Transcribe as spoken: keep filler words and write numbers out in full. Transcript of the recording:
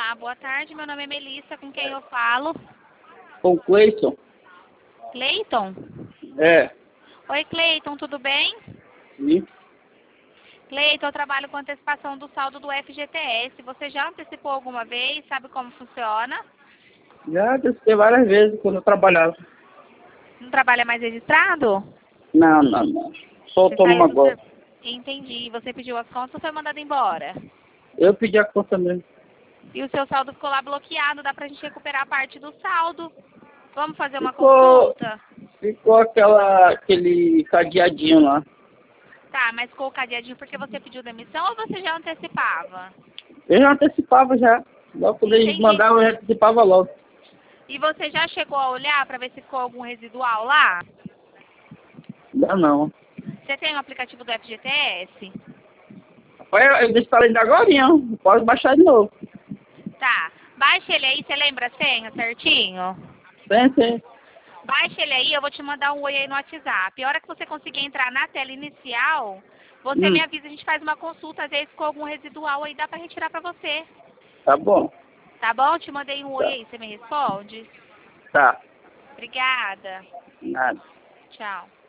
Olá, boa tarde. Meu nome é Melissa, com quem eu falo? Com o Cleiton? Cleiton? É. Oi, Cleiton, tudo bem? Sim. Cleiton, eu trabalho com antecipação do saldo do F G T S. Você já antecipou alguma vez? Sabe como funciona? Já testei várias vezes quando eu trabalhava. Não trabalha mais registrado? Não, não, não. Sou Você autônomo saiu do agora. seu... Entendi. Você pediu as contas ou foi mandado embora? Eu pedi a conta mesmo. E o seu saldo ficou lá bloqueado. Dá pra gente recuperar a parte do saldo. Vamos fazer uma Ficou, consulta? ficou aquela, aquele cadeadinho lá. Tá, mas ficou o cadeadinho porque você pediu demissão ou você já antecipava? Eu já antecipava já. Logo quando eles Entendi. mandavam, eu já antecipava logo. E você já chegou a olhar para ver se ficou algum residual lá? Não, não. Você tem o aplicativo do F G T S? Olha, eu instalei ainda agora, não. Pode baixar de novo. Tá. Baixa ele aí, você lembra a senha certinho? Sim, sim. Baixa ele aí, eu vou te mandar um oi aí no WhatsApp. A hora que você conseguir entrar na tela inicial, você Hum, me avisa, a gente faz uma consulta, às vezes ficou algum residual aí, dá pra retirar pra você. tá bom. Tá bom? Te mandei um oi Tá. aí, você me responde? Tá. Obrigada. Nada. Tchau.